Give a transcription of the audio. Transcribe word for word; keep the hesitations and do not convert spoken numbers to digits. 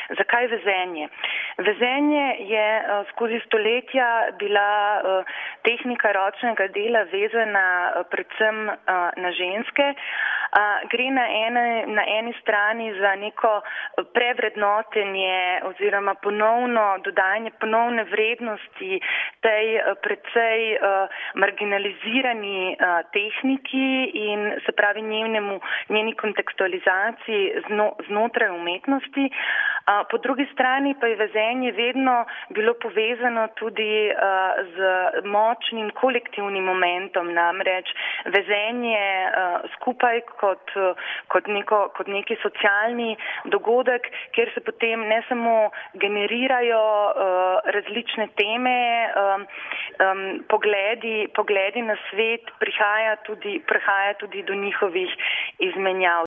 Zakaj vezenje? Vezenje je skozi stoletja bila tehnika ročnega dela vezana predvsem na ženske. Gre na, ene, na eni strani za neko prevrednotenje oziroma ponovno dodajanje ponovne vrednosti tej precej marginalizirani tehniki in se pravi njenemu, njeni kontekstualizaciji znotraj umetnosti. Po drugi strani pa je vezenje vedno bilo povezano tudi z močnim kolektivnim momentom, namreč vezenje skupaj kot, kot, neko, kot neki socialni dogodek, kjer se potem ne samo generirajo različne teme, pogledi, pogledi na svet, prihaja tudi, prihaja tudi do njihovih izmenjav.